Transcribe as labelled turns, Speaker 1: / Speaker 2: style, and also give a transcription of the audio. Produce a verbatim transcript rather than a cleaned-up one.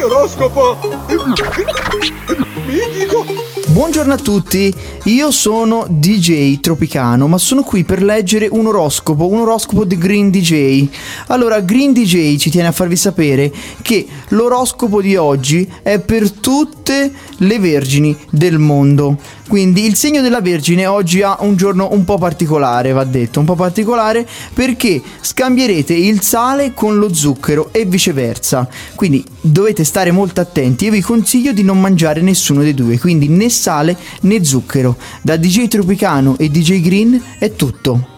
Speaker 1: mio oroscopo mitico.
Speaker 2: Buongiorno a tutti, io sono D J Tropicano, ma sono qui per leggere un oroscopo, un oroscopo di Green D J. Allora, Green D J ci tiene a farvi sapere che l'oroscopo di oggi è per tutte le vergini del mondo. Quindi il segno della Vergine oggi ha un giorno un po' particolare, va detto, un po' particolare perché scambierete il sale con lo zucchero e viceversa. Quindi dovete stare molto attenti e vi consiglio di non mangiare nessuno dei due, quindi né sale né zucchero. Da D J Tropicano e D J Green è tutto.